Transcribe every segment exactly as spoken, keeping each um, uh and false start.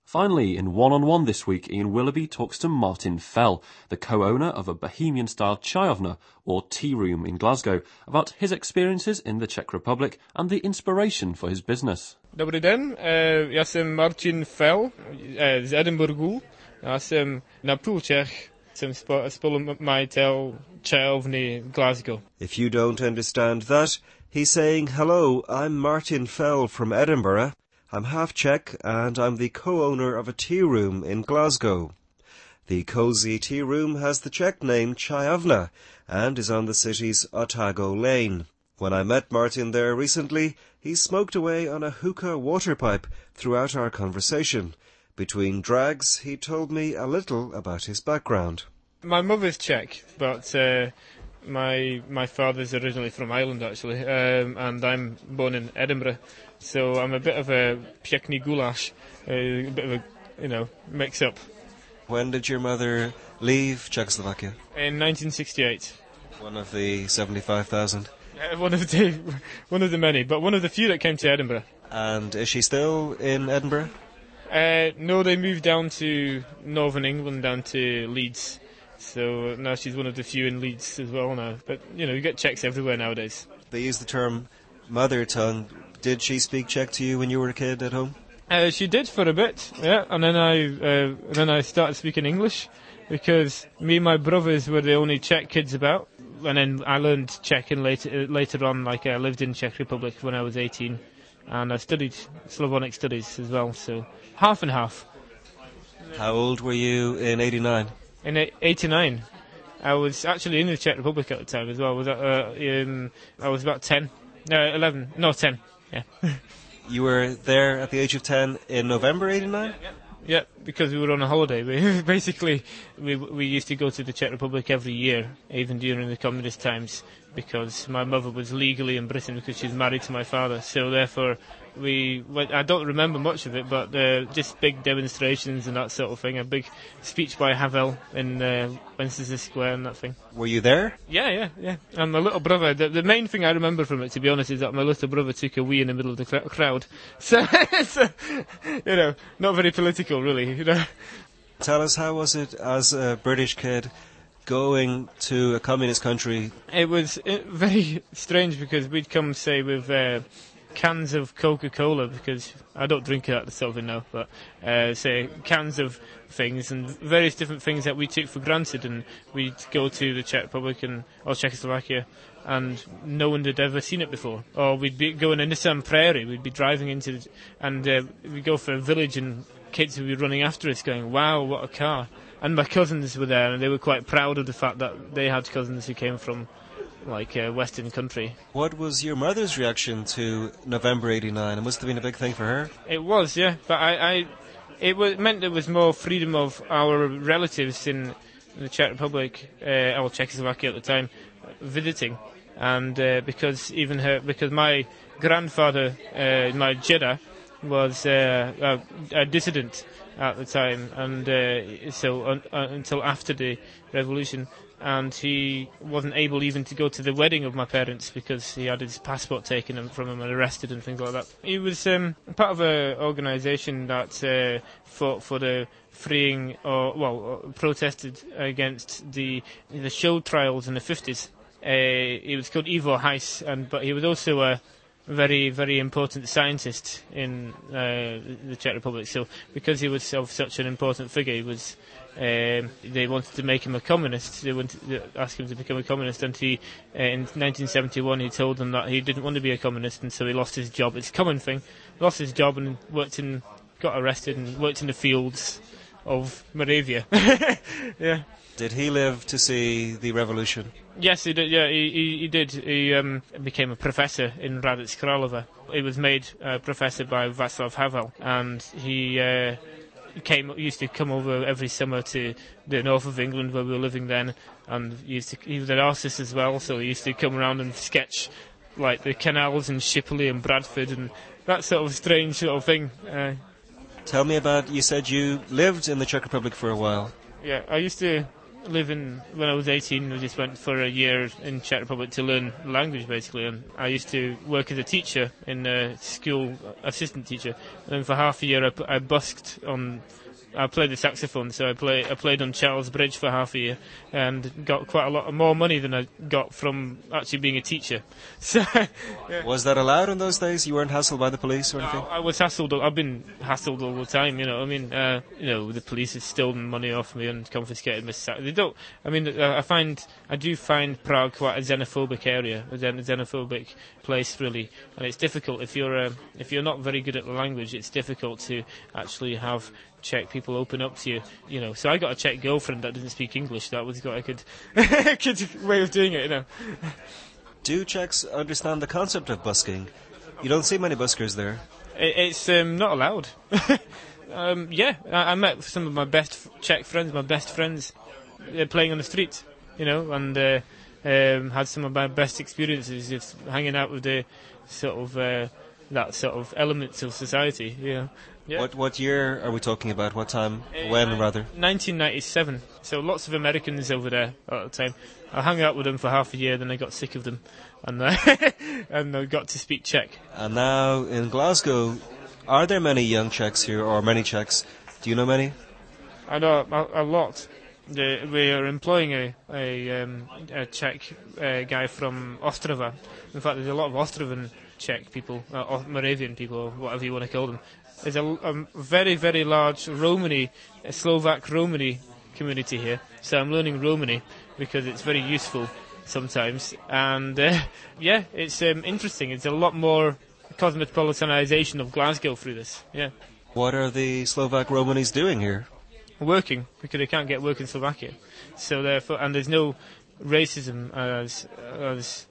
Finally, in one-on-one this week, Ian Willoughby talks to Martin Fell, the co-owner of a Bohemian-style Čajovna, or tea room in Glasgow, about his experiences in the Czech Republic and the inspiration for his business. Dobrý den, já jsem Martin Fell z Edinburghu. Já jsem napůl Čech, jsem spolumajitel Čajovny v Glasgow. If you don't understand that, he's saying, hello, I'm Martin Fell from Edinburgh. I'm half Czech and I'm the co-owner of a tea room in Glasgow. The cosy tea room has the Czech name Čajovna and is on the city's Otago Lane. When I met Martin there recently, he smoked away on a hookah water pipe throughout our conversation. Between drags, he told me a little about his background. My mother's Czech, but uh, my my father's originally from Ireland, actually, um, and I'm born in Edinburgh. So I'm a bit of a pěkný goulash, a bit of a, you know, mix-up. When did your mother leave Czechoslovakia? In nineteen sixty-eight. One of the seventy-five thousand? Uh, one of the one of the many, but one of the few that came to Edinburgh. And is she still in Edinburgh? Uh, no, they moved down to northern England, down to Leeds. So now she's one of the few in Leeds as well now. But, you know, you get Czechs everywhere nowadays. They use the term mother tongue. Did she speak Czech to you when you were a kid at home? Uh, she did for a bit, yeah. And then I uh, then I started speaking English because me and my brothers were the only Czech kids about. And then I learned Czech and later later on, like I lived in Czech Republic when I was eighteen, and I studied Slavonic studies as well. So half and half. How old were you in eighty-nine? In eighty-nine, I was actually in the Czech Republic at the time as well. Was that, uh, um, I was about ten, no, eleven, no, ten. Yeah. You were there at the age of ten in November eighty-nine? Yeah, yeah, because we were on a holiday. We, basically, we we used to go to the Czech Republic every year, even during the communist times, because my mother was legally in Britain because she's married to my father. So therefore, we went, I don't remember much of it, but uh, just big demonstrations and that sort of thing. A big speech by Havel in uh, Wenceslas Square and that thing. Were you there? Yeah, yeah, yeah. And my little brother, the, the main thing I remember from it, to be honest, is that my little brother took a wee in the middle of the cl- crowd. So, so, you know, not very political, really, you know. Tell us, how was it as a British kid going to a communist country? It was uh, very strange because we'd come, say, with Uh, cans of Coca-Cola, because I don't drink that sort of thing now, but uh, say cans of things and various different things that we took for granted, and we'd go to the Czech Republic and or Czechoslovakia and no one had ever seen it before. Or we'd be going into some prairie, we'd be driving into the, and uh, we'd go for a village and kids would be running after us going, wow, what a car. And my cousins were there and they were quite proud of the fact that they had cousins who came from like a Western country. What was your mother's reaction to November eighty-nine? It must have been a big thing for her. It was, yeah, but I, I it was, meant there was more freedom of our relatives in the Czech Republic, uh, or Czechoslovakia at the time, visiting, and uh, because even her, because my grandfather, uh, my Jeddah, was uh, a, a dissident at the time, and uh, so uh, until after the revolution. And he wasn't able even to go to the wedding of my parents because he had his passport taken from him and arrested and things like that. He was um, part of an organisation that uh, fought for the freeing, or well, protested against the the show trials in the fifties. Uh, he was called Ivo Heiss, and but he was also a very, very important scientist in uh, the Czech Republic. So because he was of such an important figure, he was. Um, they wanted to make him a communist. They wanted to ask him to become a communist, and he, uh, in nineteen seventy-one, he told them that he didn't want to be a communist, and so he lost his job. It's a common thing. Lost his job and worked in, got arrested and worked in the fields of Moravia. Yeah. Did he live to see the revolution? Yes, he did. Yeah, he he, he did. He um, became a professor in Hradec Králové. He was made a professor by Václav Havel, and he. Uh, Came used to come over every summer to the north of England where we were living then, and he used to, he was an artist as well, so he used to come around and sketch like the canals in Shipley and Bradford and that sort of strange sort of thing. Uh, Tell me about, you said you lived in the Czech Republic for a while. Yeah, I used to living when I was eighteen. I just went for a year in Czech Republic to learn language, basically. And I used to work as a teacher in a school, assistant teacher. And then for half a year, I, I busked on. I played the saxophone, so I play I played on Charles Bridge for half a year, and got quite a lot more money than I got from actually being a teacher. So, yeah. Was that allowed in those days? You weren't hassled by the police or anything? I, I was hassled. I've been hassled all the time. You know, I mean, uh, you know, the police have stolen money off me and confiscated my sax. They don't. I mean, I find I do find Prague quite a xenophobic area, a xenophobic place, really, and it's difficult if you're uh, if you're not very good at the language. It's difficult to actually have Czech people open up to you, you know. So I got a Czech girlfriend that didn't speak English. That was got a good, good way of doing it, you know. Do Czechs understand the concept of busking? You don't see many buskers there. It, it's um, not allowed. um, yeah, I, I met some of my best Czech friends, my best friends, uh, playing on the street, you know, and uh, um, had some of my best experiences just hanging out with the sort of uh, that sort of elements of society, you know. Yeah. What what year are we talking about? What time? Uh, when, rather? nineteen ninety-seven. So lots of Americans over there at the time. I hung out with them for half a year, then I got sick of them, and uh, and I got to speak Czech. And now in Glasgow, are there many young Czechs here, or many Czechs? Do you know many? I know a, a lot. The, we are employing a a, um, a Czech uh, guy from Ostrava. In fact, there's a lot of Ostravan Czech people, uh, Moravian people, or whatever you want to call them. There's a, a very, very large Romani, a Slovak Romani community here. So I'm learning Romani because it's very useful sometimes. And uh, yeah, it's um, interesting. It's a lot more cosmopolitanization of Glasgow through this. Yeah. What are the Slovak Romanis doing here? Working, because they can't get work in Slovakia. So therefore, and there's no racism as as.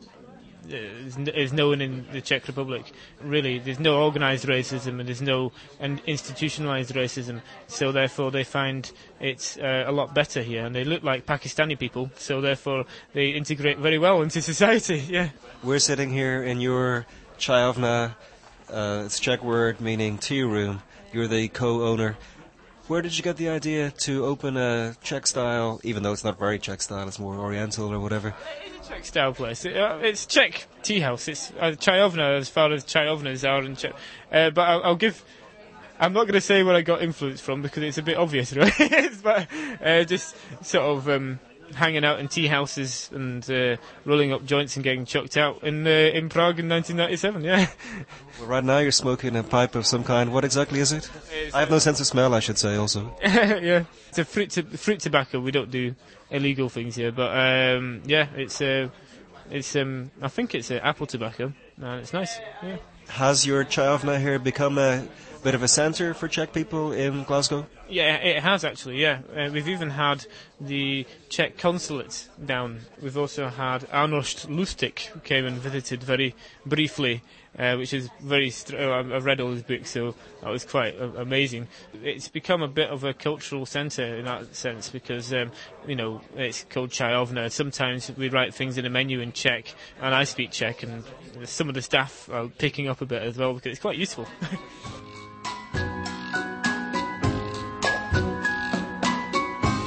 There's no one in the Czech Republic, really. There's no organised racism and there's no and institutionalised racism. So therefore, they find it's uh, a lot better here, and they look like Pakistani people. So therefore, they integrate very well into society. Yeah. We're sitting here in your Čajovna. Uh, it's a Czech word meaning tea room. You're the co-owner. Where did you get the idea to open a Czech style, even though it's not very Czech style, it's more Oriental or whatever? It's a Czech style place. It, uh, it's Czech tea house. It's uh, Čajovna as far as Čajovnas are in Czech. Uh, but I'll, I'll give. I'm not going to say where I got influence from because it's a bit obvious, right? but uh, just sort of um, hanging out in tea houses and uh, rolling up joints and getting chucked out in uh, in Prague in nineteen ninety-seven. Yeah. Well, right now you're smoking a pipe of some kind. What exactly is it? It's I have no sense of smell, I should say, also. yeah, it's a fruit to, fruit tobacco. We don't do illegal things here, but um, yeah, it's uh, it's um, I think it's uh, apple tobacco, and it's nice. Yeah. Has your Čajovna here become a bit of a centre for Czech people in Glasgow? Yeah, it has actually, yeah. Uh, we've even had the Czech consulate down. We've also had Arnošt Lustig, who came and visited very briefly, uh, which is very... Str- oh, I've read all his books, so that was quite uh, amazing. It's become a bit of a cultural centre in that sense because, um, you know, it's called Čajovna. Sometimes we write things in a menu in Czech, and I speak Czech, and some of the staff are picking up a bit as well because it's quite useful.